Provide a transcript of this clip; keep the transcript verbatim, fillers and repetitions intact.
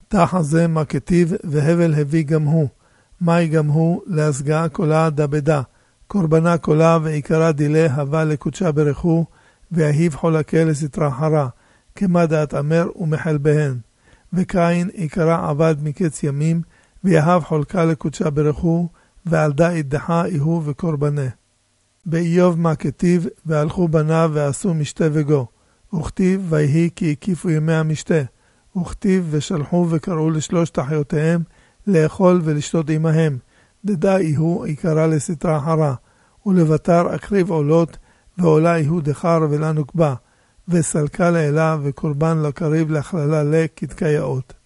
תחזה מה כתיב והבל הביא גם הוא. מהי גם הוא? להסגעה קולה דבדה. קורבנה קולה ועיקרה דילה הווה לקודשה ברכו, וההיב חולקה לסתרה חרה, כמה דעת אמר ומחל בהן. וקין עיקרה עבד מקץ ימים, ויהב חולקה לקודשה ברכו, ועל דה ידחה איהו וקורבנה. באיוב מה כתיב, והלכו בניו ועשו משתה וגו. וכתיב ויהי כי הקיפו ימי המשתה. וכתיב ושלחו וקראו לשלושת אחיותיהם, לאכול ולשתות עמהם. דדה איהו עיקרה לסתרה חרה, ולבטר אקריב עולות, ועולה איהו דחר ולה נוקבה, וסלקה לאלה וקורבן לקריב להכללה לכתקייאות.